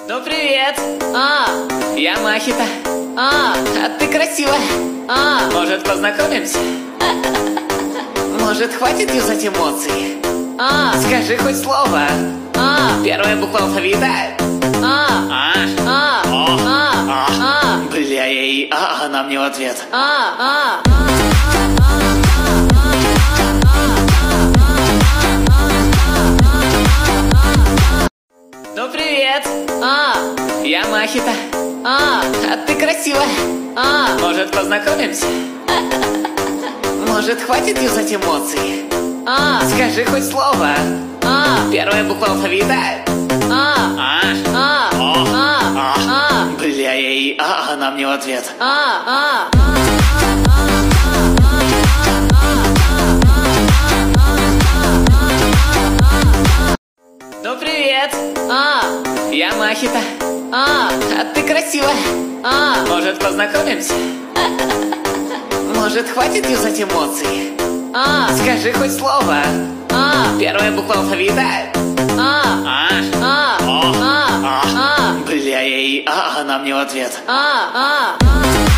Ну привет! Я Махита. А ты красивая. Может, познакомимся? Может, хватит юзать эмоции? Скажи хоть слово. Первая буква алфавита. Бля, ей, она мне в ответ. Ну привет! Я Махита. Ты красивая. Может, познакомимся? Может, хватит юзать эмоции? Скажи хоть слово. Первая буква алфавита. Бля, ей, она мне в ответ. Ну привет! Я Махита. Ты красивая. Может, познакомимся? Может, хватит юзать эмоции? Скажи хоть слово. Первая буква алфавита. Бля, ей, она мне в ответ.